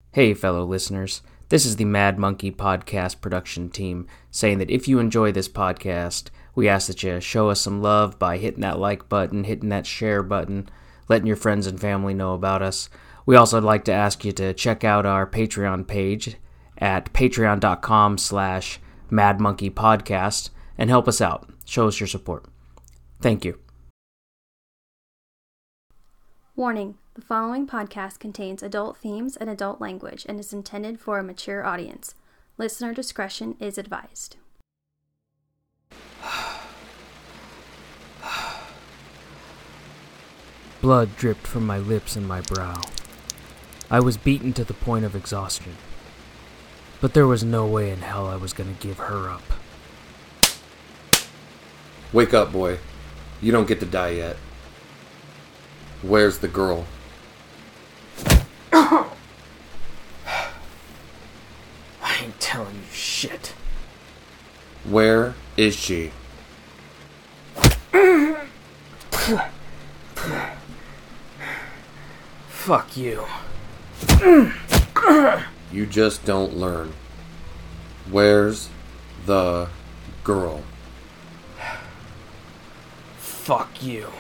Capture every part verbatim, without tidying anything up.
Hey, fellow listeners. This is the Mad Monkey Podcast production team saying that if you enjoy this podcast, we ask that you show us some love by hitting that like button, hitting that share button, letting your friends and family know about us. We also would like to ask you to check out our Patreon page at patreon.com slash madmonkeypodcast and help us out. Show us your support. Thank you. Warning. The following podcast contains adult themes and adult language and is intended for a mature audience. Listener discretion is advised. Blood dripped from my lips and my brow. I was beaten to the point of exhaustion. But there was no way in hell I was going to give her up. Wake up, boy. You don't get to die yet. Where's the girl? I ain't telling you shit. Where is she? Fuck you. You just don't learn. Where's the girl? Fuck you.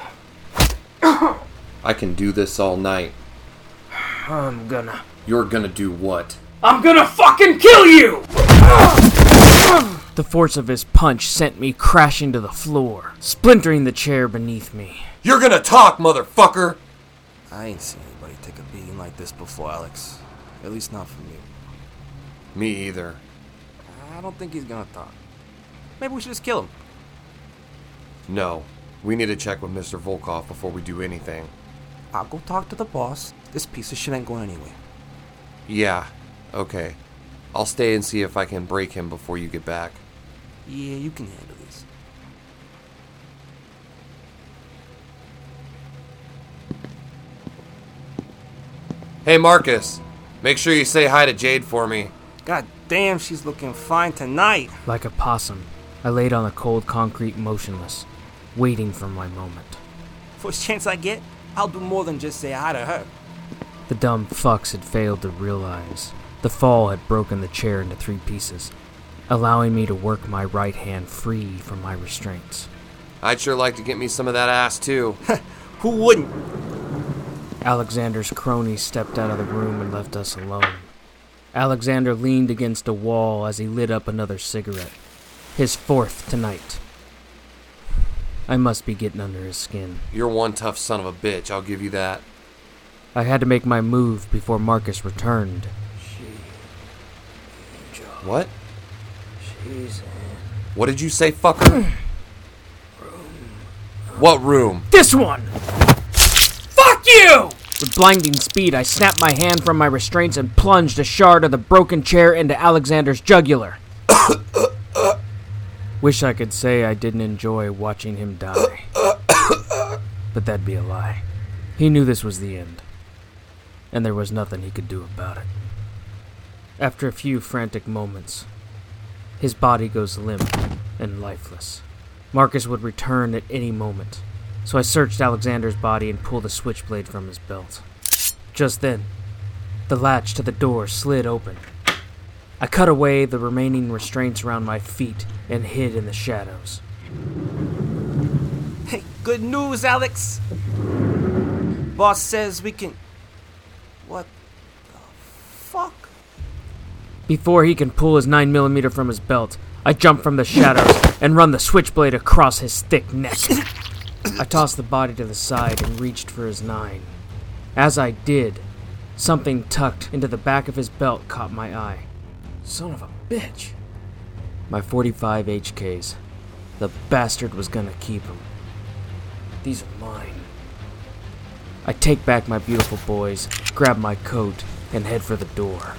I can do this all night. I'm gonna... You're gonna do what? I'm gonna fucking kill you! The force of his punch sent me crashing to the floor, splintering the chair beneath me. You're gonna talk, motherfucker! I ain't seen anybody take a beating like this before, Alex. At least not from you. Me either. I don't think he's gonna talk. Maybe we should just kill him. No. We need to check with Mister Volkov before we do anything. I'll go talk to the boss. This piece of shit ain't going anywhere. Yeah, okay. I'll stay and see if I can break him before you get back. Yeah, you can handle this. Hey, Marcus. Make sure you say hi to Jade for me. God damn, she's looking fine tonight. Like a possum, I laid on the cold concrete motionless, waiting for my moment. First chance I get, I'll do more than just say hi to her. The dumb fucks had failed to realize the fall had broken the chair into three pieces, allowing me to work my right hand free from my restraints. I'd sure like to get me some of that ass, too. Who wouldn't? Alexander's crony stepped out of the room and left us alone. Alexander leaned against a wall as he lit up another cigarette. His fourth tonight. I must be getting under his skin. You're one tough son of a bitch, I'll give you that. I had to make my move before Marcus returned. She... Angel. What? She's in... What did you say, fucker? room. What room? This one! Fuck you! With blinding speed, I snapped my hand from my restraints and plunged a shard of the broken chair into Alexander's jugular. Wish I could say I didn't enjoy watching him die. But that'd be a lie. He knew this was the end. And there was nothing he could do about it. After a few frantic moments, his body goes limp and lifeless. Marcus would return at any moment, so I searched Alexander's body and pulled a switchblade from his belt. Just then, the latch to the door slid open. I cut away the remaining restraints around my feet and hid in the shadows. Hey, good news, Alex! Boss says we can... What the fuck? Before he can pull his nine millimeter from his belt, I jump from the shadows and run the switchblade across his thick neck. I tossed the body to the side and reached for his nine. As I did, something tucked into the back of his belt caught my eye. Son of a bitch. My forty-five H Ks. The bastard was gonna keep them. These are mine. I take back my beautiful boys, grab my coat, and head for the door.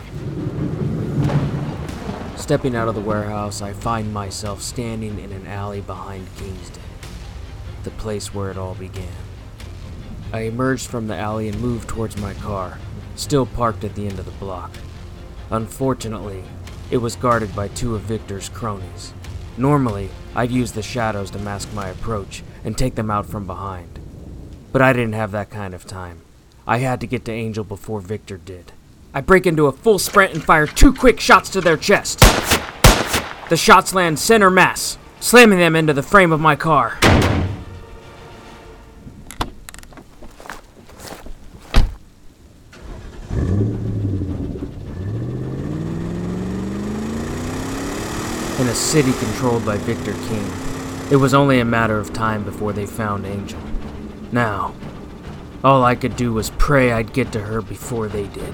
Stepping out of the warehouse, I find myself standing in an alley behind Kingston, the place where it all began. I emerged from the alley and moved towards my car, still parked at the end of the block. Unfortunately, it was guarded by two of Victor's cronies. Normally, I'd use the shadows to mask my approach and take them out from behind. But I didn't have that kind of time. I had to get to Angel before Victor did. I break into a full sprint and fire two quick shots to their chest. The shots land center mass, slamming them into the frame of my car. In a city controlled by Victor King, it was only a matter of time before they found Angel. Now, all I could do was pray I'd get to her before they did.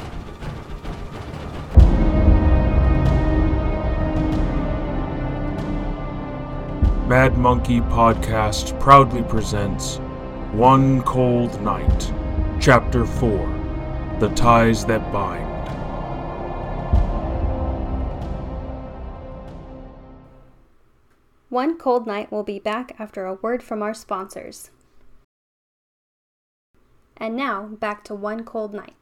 Mad Monkey Podcast proudly presents One Cold Night, Chapter four, The Ties That Bind. One Cold Night will be back after a word from our sponsors. And now, back to One Cold Night.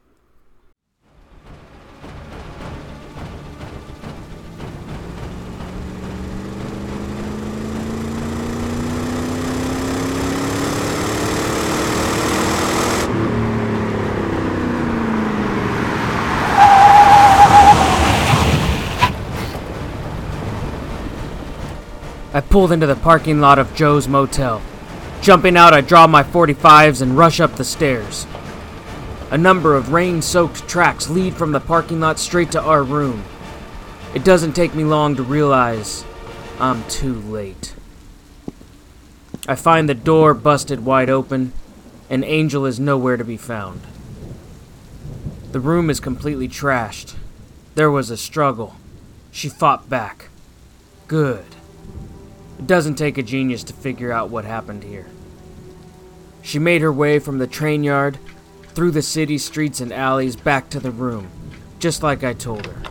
I pulled into the parking lot of Joe's Motel. Jumping out, I draw my forty-fives and rush up the stairs. A number of rain-soaked tracks lead from the parking lot straight to our room. It doesn't take me long to realize I'm too late. I find the door busted wide open, and Angel is nowhere to be found. The room is completely trashed. There was a struggle. She fought back. Good. It doesn't take a genius to figure out what happened here. She made her way from the train yard, through the city streets and alleys, back to the room, just like I told her.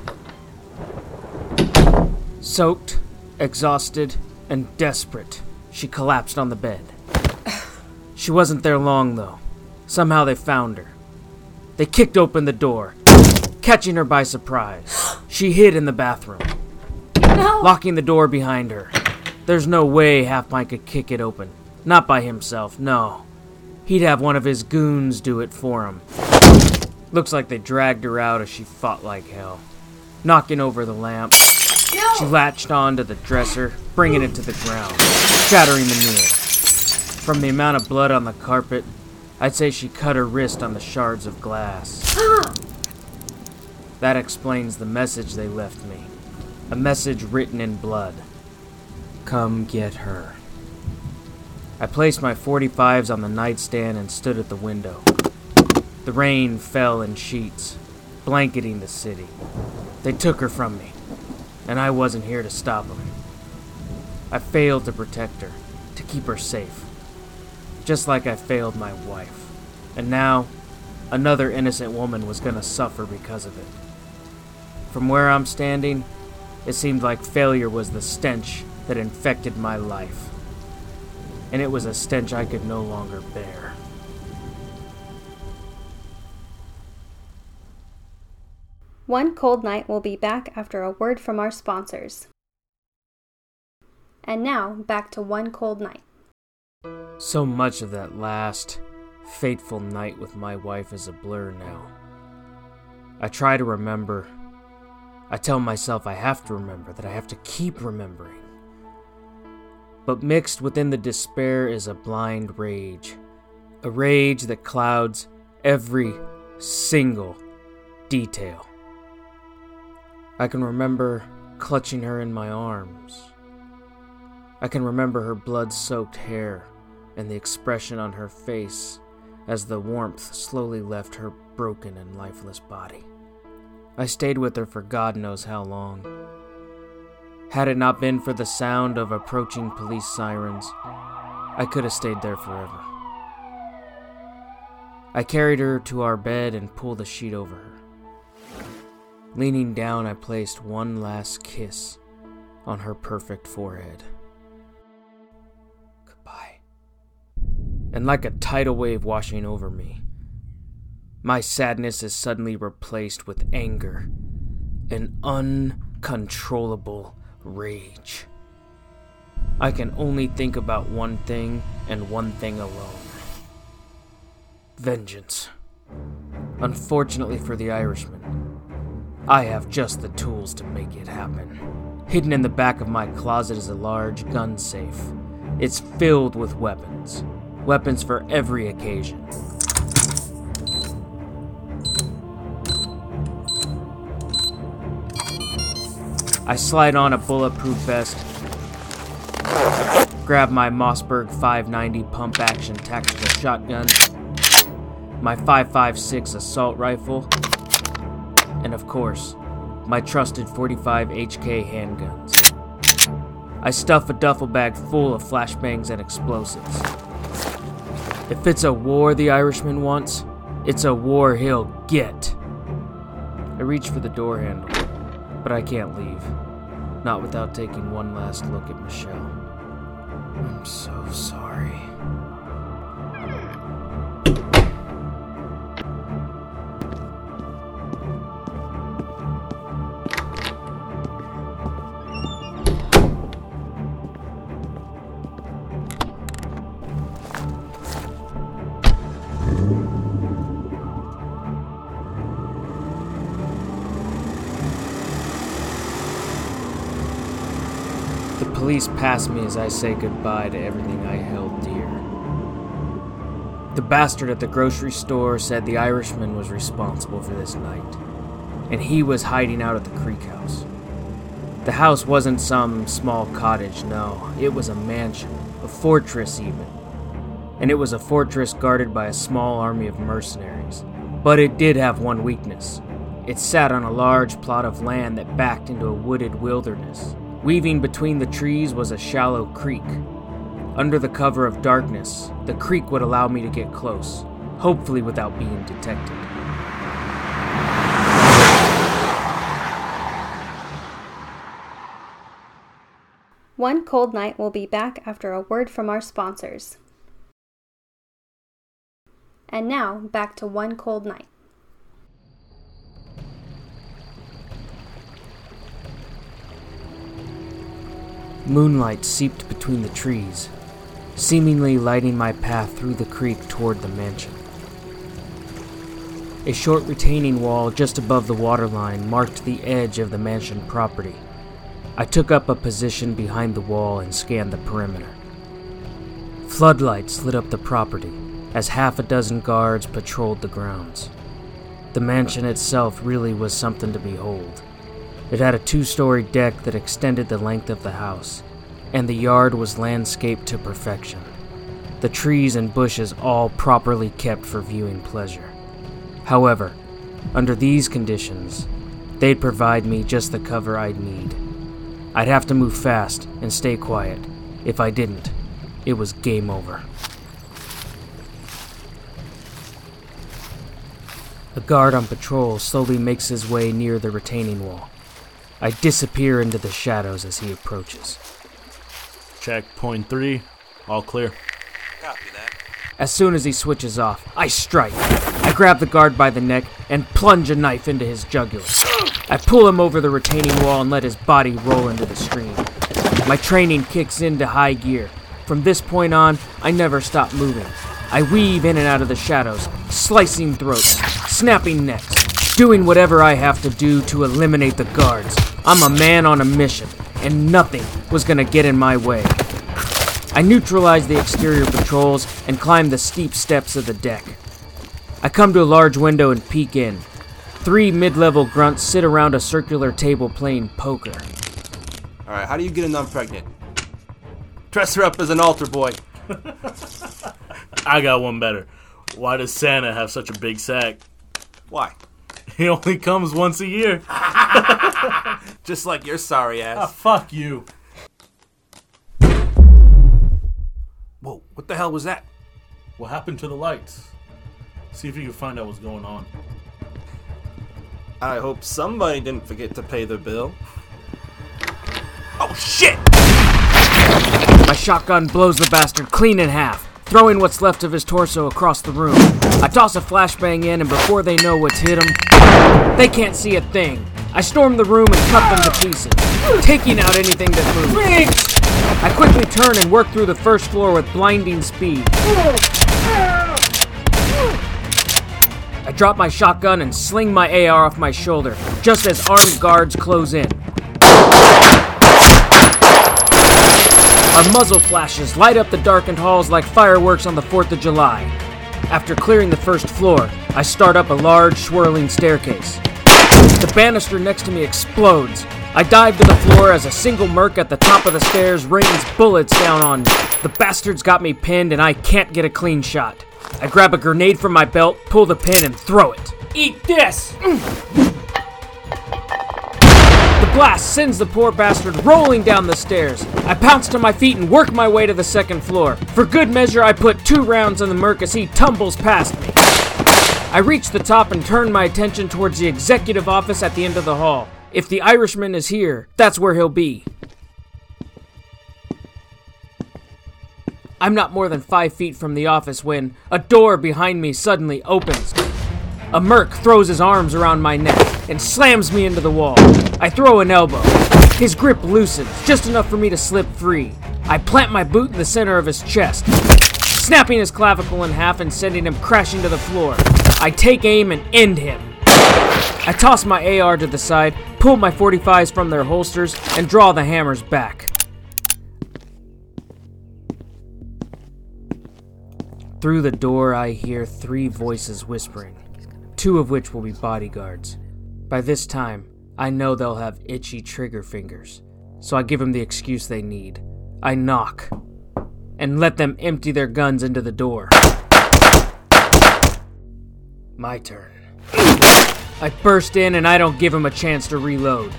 Soaked, exhausted, and desperate, she collapsed on the bed. She wasn't there long, though. Somehow they found her. They kicked open the door, catching her by surprise. She hid in the bathroom, No! locking the door behind her. There's no way Half-Pint could kick it open. Not by himself, no. He'd have one of his goons do it for him. Looks like they dragged her out as she fought like hell, knocking over the lamp. No! She latched onto the dresser, bringing it to the ground, shattering the mirror. From the amount of blood on the carpet, I'd say she cut her wrist on the shards of glass. That explains the message they left me. A message written in blood. Come get her. I placed my forty-fives on the nightstand and stood at the window. The rain fell in sheets, blanketing the city. They took her from me, and I wasn't here to stop them. I failed to protect her, to keep her safe, just like I failed my wife. And now, another innocent woman was going to suffer because of it. From where I'm standing, it seemed like failure was the stench that infected my life. And it was a stench I could no longer bear. One Cold Night will be back after a word from our sponsors. And now, back to One Cold Night. So much of that last, fateful night with my wife is a blur now. I try to remember. I tell myself I have to remember, that I have to keep remembering. But mixed within the despair is a blind rage. A rage that clouds every single detail. I can remember clutching her in my arms. I can remember her blood-soaked hair and the expression on her face as the warmth slowly left her broken and lifeless body. I stayed with her for God knows how long. Had it not been for the sound of approaching police sirens, I could have stayed there forever. I carried her to our bed and pulled a sheet over her. Leaning down, I placed one last kiss on her perfect forehead. Goodbye. And like a tidal wave washing over me, my sadness is suddenly replaced with anger, an uncontrollable rage. I can only think about one thing and one thing alone. Vengeance. Unfortunately for the Irishman, I have just the tools to make it happen. Hidden in the back of my closet is a large gun safe. It's filled with weapons. Weapons for every occasion. I slide on a bulletproof vest, grab my Mossberg five ninety pump-action tactical shotgun, my five five six assault rifle, and of course, my trusted forty-five H K handguns. I stuff a duffel bag full of flashbangs and explosives. If it's a war the Irishman wants, it's a war he'll get. I reach for the door handle, but I can't leave. Not without taking one last look at Michelle. I'm so sorry. The police pass me as I say goodbye to everything I held dear. The bastard at the grocery store said the Irishman was responsible for this night, and he was hiding out at the Creek House. The house wasn't some small cottage, no, it was a mansion, a fortress even. And it was a fortress guarded by a small army of mercenaries. But it did have one weakness. It sat on a large plot of land that backed into a wooded wilderness. Weaving between the trees was a shallow creek. Under the cover of darkness, the creek would allow me to get close, hopefully without being detected. One Cold Night will be back after a word from our sponsors. And now, back to One Cold Night. Moonlight seeped between the trees, seemingly lighting my path through the creek toward the mansion. A short retaining wall just above the waterline marked the edge of the mansion property. I took up a position behind the wall and scanned the perimeter. Floodlights lit up the property as half a dozen guards patrolled the grounds. The mansion itself really was something to behold. It had a two-story deck that extended the length of the house, and the yard was landscaped to perfection. The trees and bushes all properly kept for viewing pleasure. However, under these conditions, they'd provide me just the cover I'd need. I'd have to move fast and stay quiet. If I didn't, it was game over. A guard on patrol slowly makes his way near the retaining wall. I disappear into the shadows as he approaches. Check point three. All clear. Copy that. As soon as he switches off, I strike. I grab the guard by the neck and plunge a knife into his jugular. I pull him over the retaining wall and let his body roll into the stream. My training kicks into high gear. From this point on, I never stop moving. I weave in and out of the shadows, slicing throats, snapping necks, doing whatever I have to do to eliminate the guards. I'm a man on a mission, and nothing was gonna get in my way. I neutralize the exterior patrols and climb the steep steps of the deck. I come to a large window and peek in. Three mid-level grunts sit around a circular table playing poker. Alright, how do you get a nun pregnant? Dress her up as an altar boy. I got one better. Why does Santa have such a big sack? Why? He only comes once a year. Just like your sorry Ah, ass. fuck you. Whoa, what the hell was that? What happened to the lights? See if you can find out what's going on. I hope somebody didn't forget to pay their bill. Oh shit! My shotgun blows the bastard clean in half, throwing what's left of his torso across the room. I toss a flashbang in, and before they know what's hit them, they can't see a thing. I storm the room and cut them to pieces, taking out anything that moves. I quickly turn and work through the first floor with blinding speed. I drop my shotgun and sling my A R off my shoulder, just as armed guards close in. Our muzzle flashes light up the darkened halls like fireworks on the fourth of July. After clearing the first floor, I start up a large, swirling staircase. The banister next to me explodes. I dive to the floor as a single merc at the top of the stairs rains bullets down on me. The bastards got me pinned and I can't get a clean shot. I grab a grenade from my belt, pull the pin, and throw it. Eat this! The blast sends the poor bastard rolling down the stairs. I pounce to my feet and work my way to the second floor. For good measure, I put two rounds in the merc as he tumbles past me. I reach the top and turn my attention towards the executive office at the end of the hall. If the Irishman is here, that's where he'll be. I'm not more than five feet from the office when a door behind me suddenly opens. A merc throws his arms around my neck and slams me into the wall. I throw an elbow. His grip loosens, just enough for me to slip free. I plant my boot in the center of his chest, snapping his clavicle in half and sending him crashing to the floor. I take aim and end him. I toss my A R to the side, pull my forty-fives from their holsters, and draw the hammers back. Through the door, I hear three voices whispering, two of which will be bodyguards. By this time, I know they'll have itchy trigger fingers, so I give them the excuse they need. I knock, and let them empty their guns into the door. My turn. I burst in and I don't give him a chance to reload.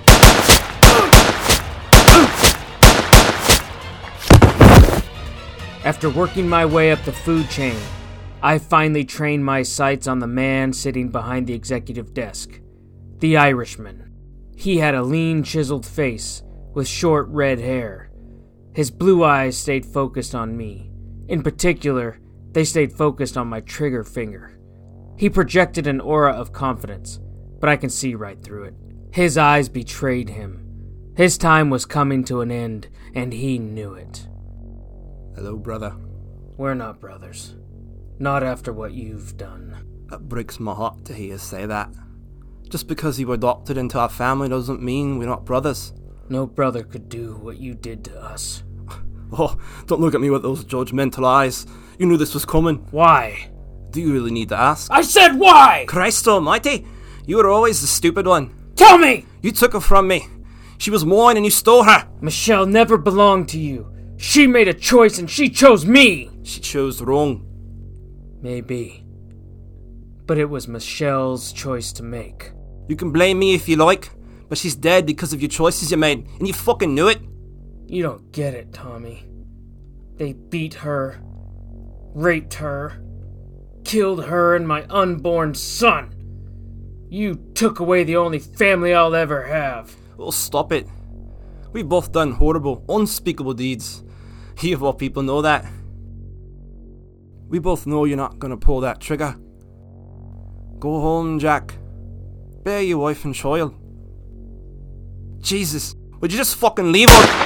After working my way up the food chain, I finally trained my sights on the man sitting behind the executive desk, the Irishman. He had a lean, chiseled face with short red hair. His blue eyes stayed focused on me. In particular, they stayed focused on my trigger finger. He projected an aura of confidence, but I can see right through it. His eyes betrayed him. His time was coming to an end, and he knew it. Hello, brother. We're not brothers. Not after what you've done. It breaks my heart to hear you say that. Just because you were adopted into our family doesn't mean we're not brothers. No brother could do what you did to us. Oh, don't look at me with those judgmental eyes. You knew this was coming. Why? Do you really need to ask? I said why! Christ almighty! You were always the stupid one. Tell me! You took her from me. She was mine and you stole her. Michelle never belonged to you. She made a choice and she chose me! She chose wrong. Maybe. But it was Michelle's choice to make. You can blame me if you like, but she's dead because of your choices you made, and you fucking knew it. You don't get it, Tommy. They beat her, raped her, killed her and my unborn son. You took away the only family I'll ever have. Well, stop it. We've both done horrible, unspeakable deeds. You of all people know that. We both know you're not gonna pull that trigger. Go home, Jack. Bear your wife and child. Jesus, would you just fucking leave her?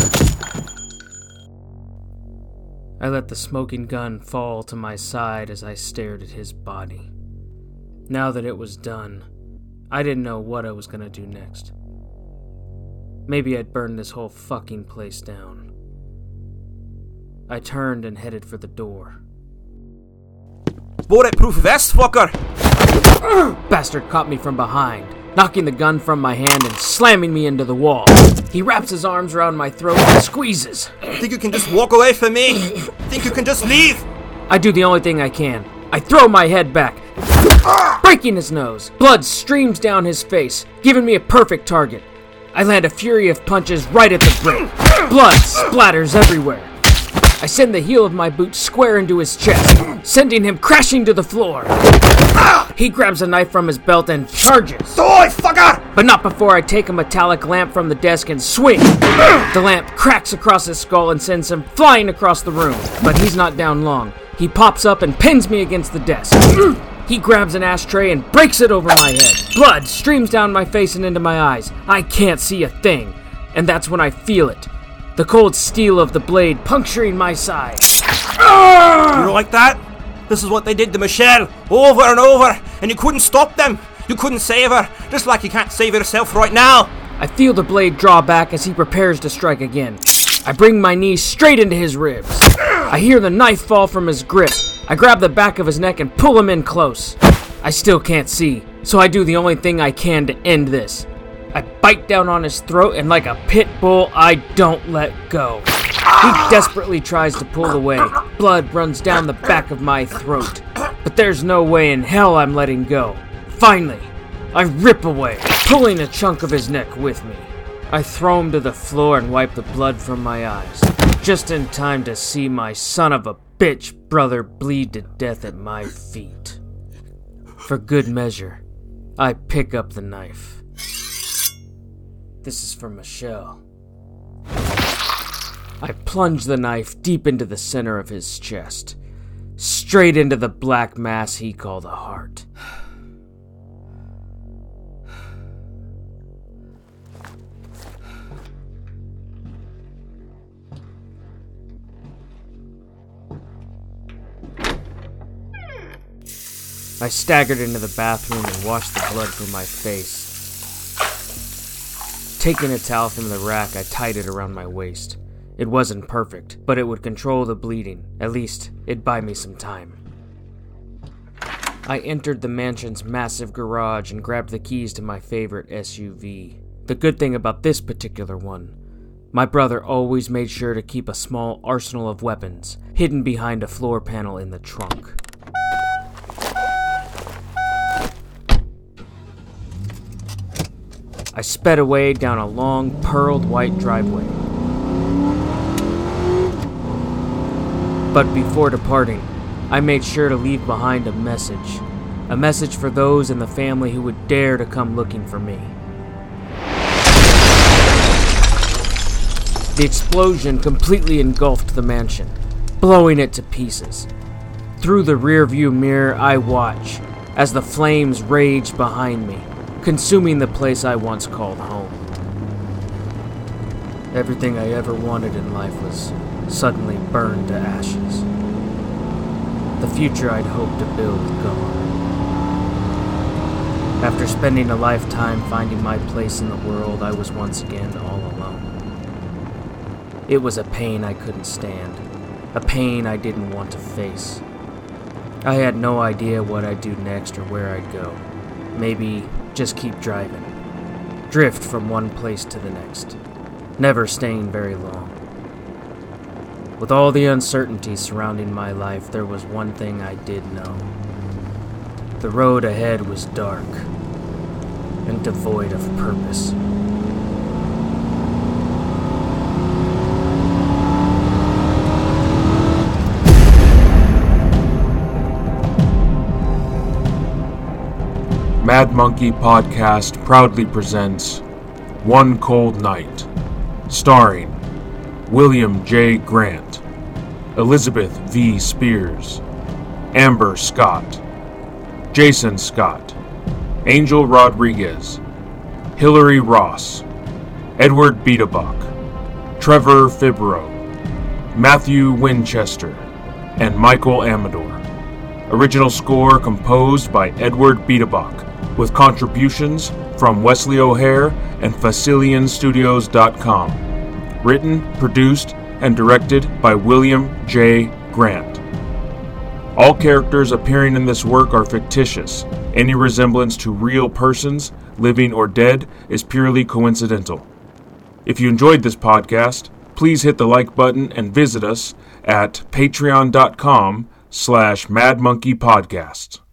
I let the smoking gun fall to my side as I stared at his body. Now that it was done, I didn't know what I was gonna do next. Maybe I'd burn this whole fucking place down. I turned and headed for the door. Bulletproof vest, fucker! Bastard caught me from behind, knocking the gun from my hand and slamming me into the wall. He wraps his arms around my throat and squeezes. Think you can just walk away from me? Think you can just leave? I do the only thing I can. I throw my head back, breaking his nose. Blood streams down his face, giving me a perfect target. I land a fury of punches right at the brain. Blood splatters everywhere. I send the heel of my boot square into his chest, sending him crashing to the floor. He grabs a knife from his belt and charges. Die, fucker! But not before I take a metallic lamp from the desk and swing. The lamp cracks across his skull and sends him flying across the room. But he's not down long. He pops up and pins me against the desk. He grabs an ashtray and breaks it over my head. Blood streams down my face and into my eyes. I can't see a thing. And that's when I feel it. The cold steel of the blade puncturing my side. You like that? This is what they did to Michelle, over and over, and you couldn't stop them. You couldn't save her, just like you can't save yourself right now. I feel the blade draw back as he prepares to strike again. I bring my knee straight into his ribs. I hear the knife fall from his grip. I grab the back of his neck and pull him in close. I still can't see, so I do the only thing I can to end this. I bite down on his throat, and like a pit bull, I don't let go. He desperately tries to pull away. Blood runs down the back of my throat. But there's no way in hell I'm letting go. Finally, I rip away, pulling a chunk of his neck with me. I throw him to the floor and wipe the blood from my eyes, just in time to see my son of a bitch brother bleed to death at my feet. For good measure, I pick up the knife. This is for Michelle. I plunge the knife deep into the center of his chest, straight into the black mass he called a heart. I staggered into the bathroom and washed the blood from my face. Taking a towel from the rack, I tied it around my waist. It wasn't perfect, but it would control the bleeding. At least, it'd buy me some time. I entered the mansion's massive garage and grabbed the keys to my favorite S U V. The good thing about this particular one, my brother always made sure to keep a small arsenal of weapons hidden behind a floor panel in the trunk. I sped away down a long, pearled white driveway. But before departing, I made sure to leave behind a message. A message for those in the family who would dare to come looking for me. The explosion completely engulfed the mansion, blowing it to pieces. Through the rearview mirror, I watch as the flames rage behind me, consuming the place I once called home. Everything I ever wanted in life was suddenly burned to ashes. The future I'd hoped to build gone. After spending a lifetime finding my place in the world, I was once again all alone. It was a pain I couldn't stand, a pain I didn't want to face. I had no idea what I'd do next or where I'd go. Maybe just keep driving. Drift from one place to the next, never staying very long. With all the uncertainty surrounding my life, there was one thing I did know. The road ahead was dark and devoid of purpose. Mad Monkey Podcast proudly presents One Cold Night, starring William J. Grant, Elizabeth V. Spears, Amber Scott, Jason Scott, Angel Rodriguez, Hillary Ross, Edward Biederbach, Trevor Fibro, Matthew Winchester, and Michael Amador. Original score composed by Edward Biederbach, with contributions from Wesley O'Hare and Facilian Studios dot com. Written, produced, and directed by William J. Grant. All characters appearing in this work are fictitious. Any resemblance to real persons, living or dead, is purely coincidental. If you enjoyed this podcast, please hit the like button and visit us at patreon dot com slash Mad Monkey Podcast.